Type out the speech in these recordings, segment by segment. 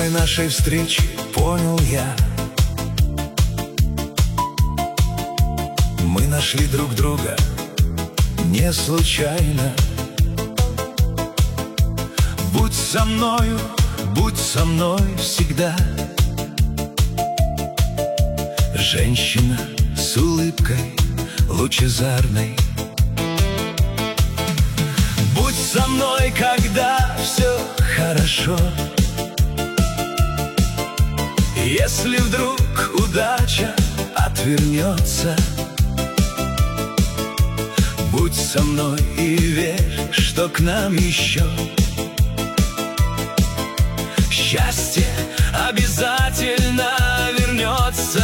После нашей встречи понял я, мы нашли друг друга не случайно. Будь со мной всегда. Женщина с улыбкой лучезарной. Будь со мной, когда все хорошо. Если вдруг удача отвернется, будь со мной и верь, что к нам еще счастье обязательно вернется.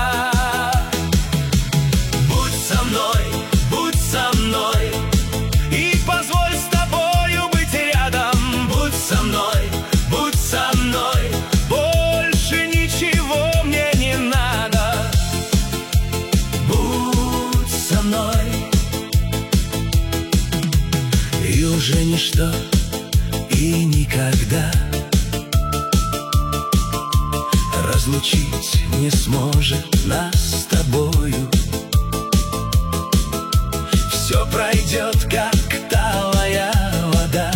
Будь со мной, и позволь с тобою быть рядом. Будь со мной, больше ничего мне не надо. Будь со мной, и уже ничто и никогда разлучить не сможет нас с тобою. Все пройдет, как талая вода.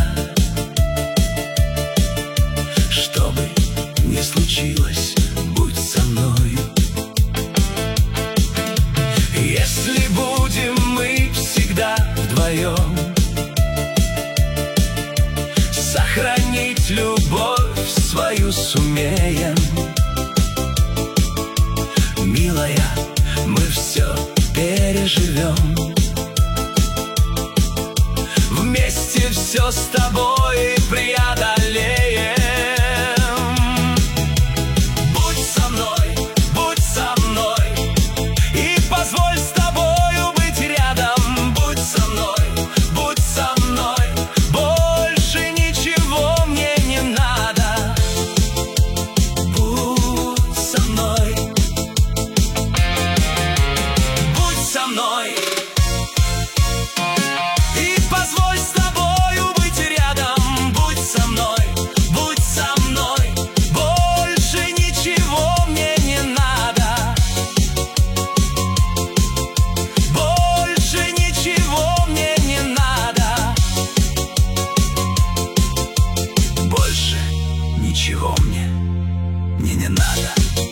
Что бы ни случилось, будь со мною. Если будем мы всегда вдвоем, сохранить любовь свою сумеем. Милая, мы все переживем. Вместе все с тобой преодолеем. Будь со мной, и позволь с тобою быть рядом. Будь со мной, больше ничего мне не надо. Будь со мной, и позволь с тобою быть рядом. Будь со мной, больше ничего мне не надо. Больше ничего мне не надо. Больше ничего мне не надо.